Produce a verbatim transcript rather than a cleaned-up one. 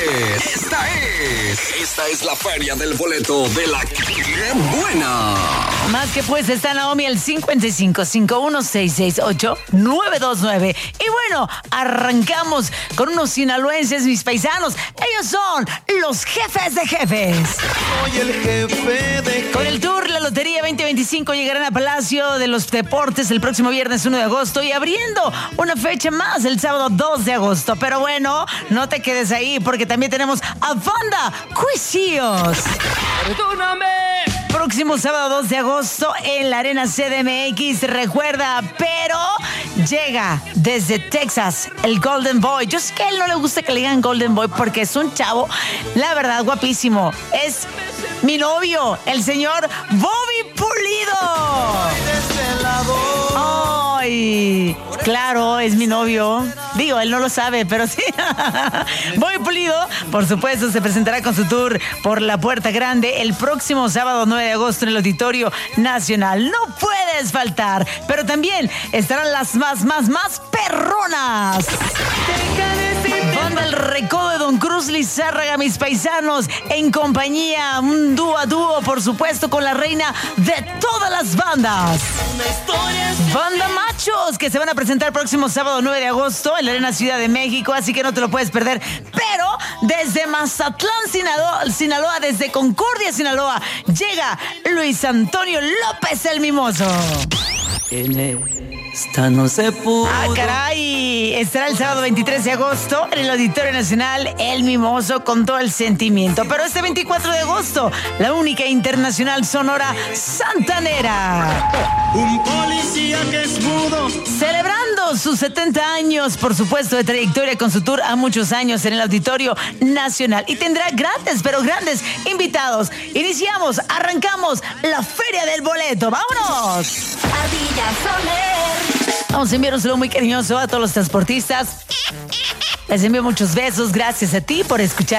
es, esta es, esta es la feria del boleto de la ¡Qué buena! Más que pues está Naomi el cincuenta y cinco, cincuenta y uno, sesenta y ocho, novecientos veintinueve. Y bueno, arrancamos con unos sinaloenses, mis paisanos. Ellos son los jefes de jefes. Soy el jefe de... Con el tour La Lotería veinte veinticinco llegarán a Palacio de los Deportes el próximo viernes uno de agosto y abriendo una fecha más el sábado dos de agosto. Pero bueno, no te quedes ahí porque también tenemos a Banda Cuisillos. ¡Perdóname! Próximo sábado dos de agosto en la Arena C D M X, recuerda, pero llega desde Texas el Golden Boy. Yo sé que a él no le gusta que le digan Golden Boy porque es un chavo, la verdad, guapísimo. Es mi novio, el señor Bobby Pulido. ¡Ay! Claro, es mi novio. Digo, él no lo sabe, pero sí. Bobby Pulido, por supuesto, se presentará con su tour por la Puerta Grande el próximo sábado nueve de agosto en el Auditorio Nacional. No puedes faltar, pero también estarán las más, más, más perronas. Banda El Recodo de Don Cruz Lizárraga, mis paisanos, en compañía, un dúo a dúo, por supuesto, con la reina de todas las bandas. Banda Machos, que se van a presentar el próximo sábado nueve de agosto en la Arena Ciudad de México, así que no te lo puedes perder. Pero desde Mazatlán, Sinaloa, Sinaloa desde Concordia, Sinaloa, llega Luis Antonio López el Mimoso. Esta no se pudo. ¡Ah, caray! Estará el sábado veintitrés de agosto en el Auditorio Nacional El Mimoso con todo el sentimiento. Pero este veinticuatro de agosto, la única internacional sonora santanera. Un policía que es mudo. Celebrando sus setenta años, por supuesto, de trayectoria con su tour a muchos años en el Auditorio Nacional. Y tendrá grandes, pero grandes invitados. Iniciamos, arrancamos la Feria del Boleto. ¡Vámonos! Ardilla Soler. Vamos a enviar un saludo muy cariñoso a todos los transportistas. Les envío muchos besos. Gracias a ti por escuchar